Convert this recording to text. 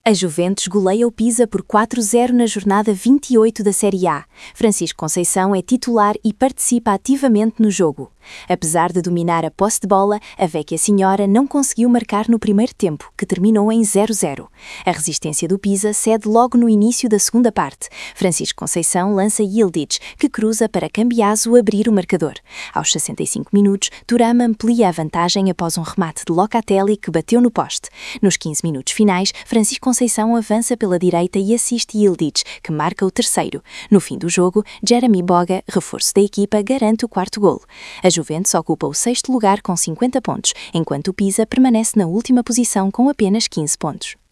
A Juventus goleia o Pisa por 4-0 na jornada 28 da Série A. Francisco Conceição é titular e participa ativamente no jogo. Apesar de dominar a posse de bola, a Vecchia Senhora não conseguiu marcar no primeiro tempo, que terminou em 0-0. A resistência do Pisa cede logo no início da segunda parte. Francisco Conceição lança Yildiz, que cruza para Cambiaso abrir o marcador. Aos 65 minutos, Thuram amplia a vantagem após um remate de Locatelli que bateu no poste. Nos 15 minutos finais, Francisco Conceição avança pela direita e assiste Yildiz, que marca o terceiro. No fim do jogo, Jeremy Boga, reforço da equipa, garante o quarto golo. A Juventus ocupa o sexto lugar com 50 pontos, enquanto o Pisa permanece na última posição com apenas 15 pontos.